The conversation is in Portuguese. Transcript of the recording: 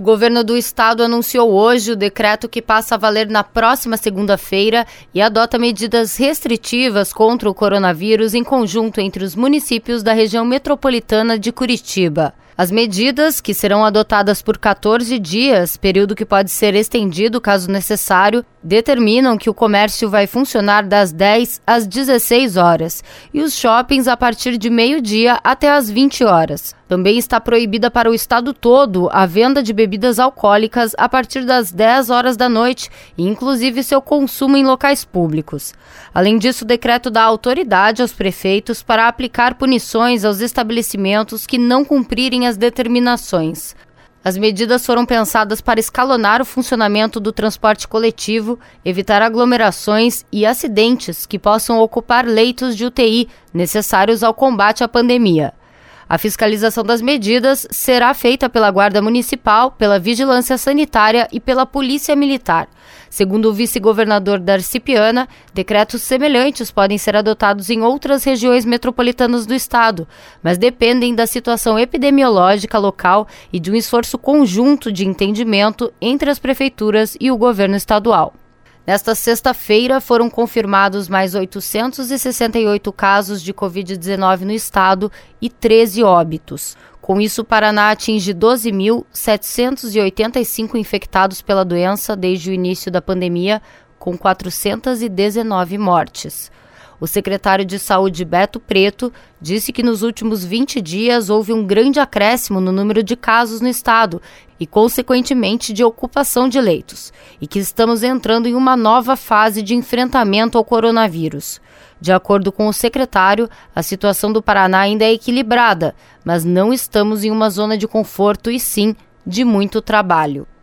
O governo do estado anunciou hoje o decreto que passa a valer na próxima segunda-feira e adota medidas restritivas contra o coronavírus em conjunto entre os municípios da região metropolitana de Curitiba. As medidas, que serão adotadas por 14 dias, período que pode ser estendido caso necessário, determinam que o comércio vai funcionar das 10 às 16 horas e os shoppings a partir de meio-dia até às 20 horas. Também está proibida para o estado todo a venda de bebidas alcoólicas a partir das 10 horas da noite e inclusive seu consumo em locais públicos. Além disso, o decreto dá autoridade aos prefeitos para aplicar punições aos estabelecimentos que não cumprirem as determinações. As medidas foram pensadas para escalonar o funcionamento do transporte coletivo, evitar aglomerações e acidentes que possam ocupar leitos de UTI necessários ao combate à pandemia. A fiscalização das medidas será feita pela Guarda Municipal, pela Vigilância Sanitária e pela Polícia Militar. Segundo o vice-governador Darcy Piana, decretos semelhantes podem ser adotados em outras regiões metropolitanas do estado, mas dependem da situação epidemiológica local e de um esforço conjunto de entendimento entre as prefeituras e o governo estadual. Nesta sexta-feira, foram confirmados mais 868 casos de Covid-19 no estado e 13 óbitos. Com isso, o Paraná atinge 12.785 infectados pela doença desde o início da pandemia, com 419 mortes. O secretário de Saúde, Beto Preto, disse que nos últimos 20 dias houve um grande acréscimo no número de casos no estado e, consequentemente, de ocupação de leitos, e que estamos entrando em uma nova fase de enfrentamento ao coronavírus. De acordo com o secretário, a situação do Paraná ainda é equilibrada, mas não estamos em uma zona de conforto e sim de muito trabalho.